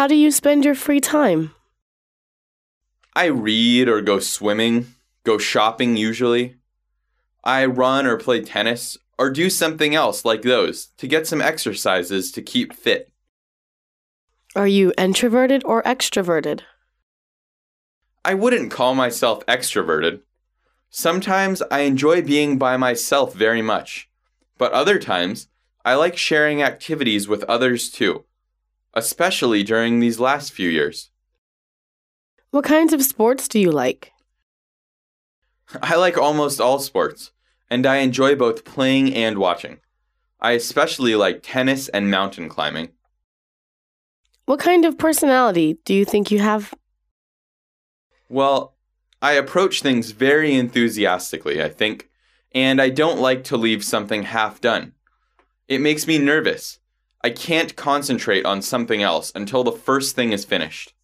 How do you spend your free time? I read or go swimming, go shopping usually. I run or play tennis or do something else like those to get some exercises to keep fit. Are you introverted or extroverted? I wouldn't call myself extroverted. Sometimes I enjoy being by myself very much, but other times I like sharing activities with others too, especially during these last few years. What kinds of sports do you like? I like almost all sports, and I enjoy both playing and watching. I especially like tennis and mountain climbing. What kind of personality do you think you have? Well, I approach things very enthusiastically, I think, and I don't like to leave something half done. It makes me nervous. I can't concentrate on something else until the first thing is finished.